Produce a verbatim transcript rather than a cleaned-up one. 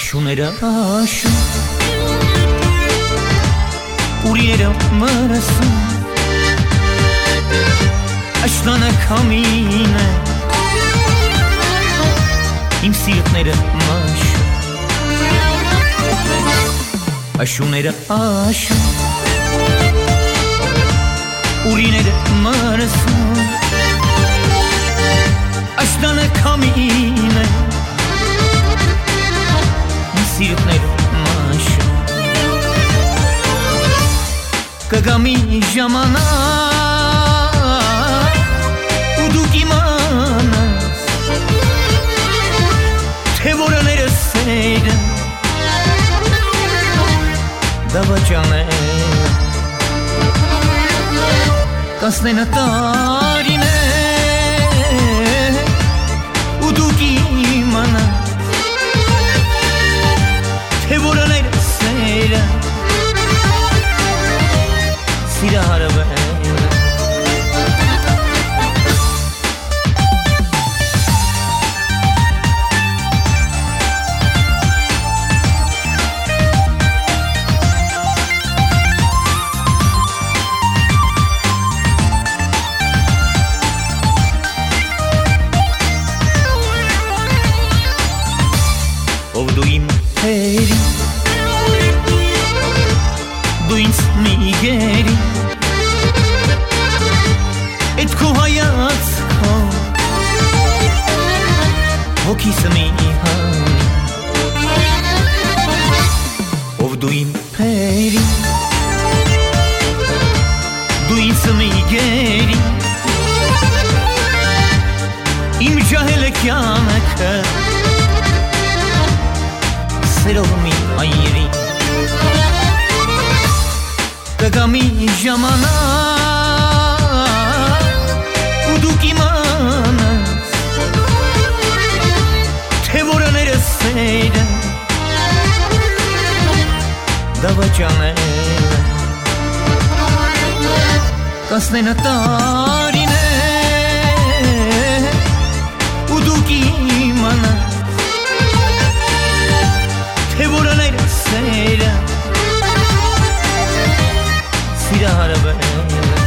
Աշուները աշուն Ուրիները մրսում Աշնանը կամին է Իմ սիրտները մաշում Աշուները աշուն Ուրիները մրսում Աշնանը կամին է Սիրտները մաշում Կգամի ժամանակ ու դուք իմանաս թե որները սերը դավաճանել կասնենը տարիներ ու դուք իմանաս թե որները սերը սիրահարվել ով դու իմ հերի դու ինձ միգերի Էդ քո հայացքով հոգիսը մի հանի ով դու իմ փերի դու ինձ մի գերի իմ ջահել է կյանքը սերով մի այրի կգամի ժամանակ ու դուք իմանաս թե որները սերը դավաճանել կասնենը տարիներ ու դուք իմանաս թե որները սերը սիրահարվել